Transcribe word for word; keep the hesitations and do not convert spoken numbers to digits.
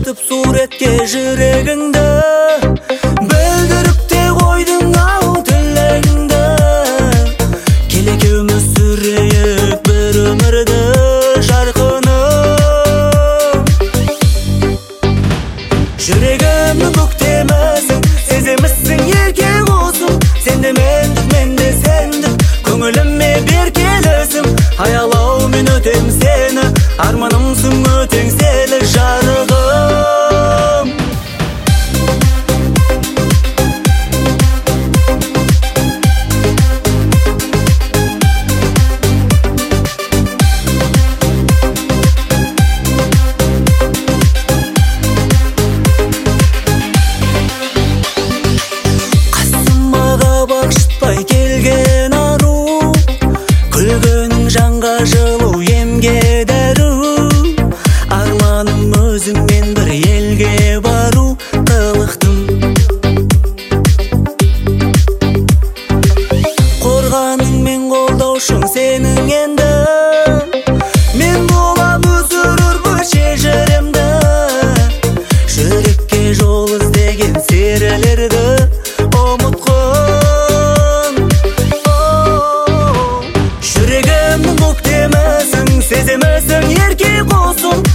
етіп суретке жүрегіңді білдіріп те қойдың ау тілегіңді. Кел екеуміз сүрейік бір өмірді жарқыным. Жүрегімнің көктемісің, сеземісің ерке қосым. Сенде мендік, менде сендік, көңіліме бер келісім. Аялаумен өтем сені, арманымсың өтең селі жарығым. Қасымаға бағышпай келген ару, күлгенің жанға жылу, емге дәру. Арманым өзіңмен бір елге бару қылықтым. Қорғаның мен қолдаушың сенің енді. Мен болам өсірір бұл шежіремді. Жүрекке жол іздеген серілерді ұмытқын. Жүрегімнің көктемісің, сеземісің ерке қосым.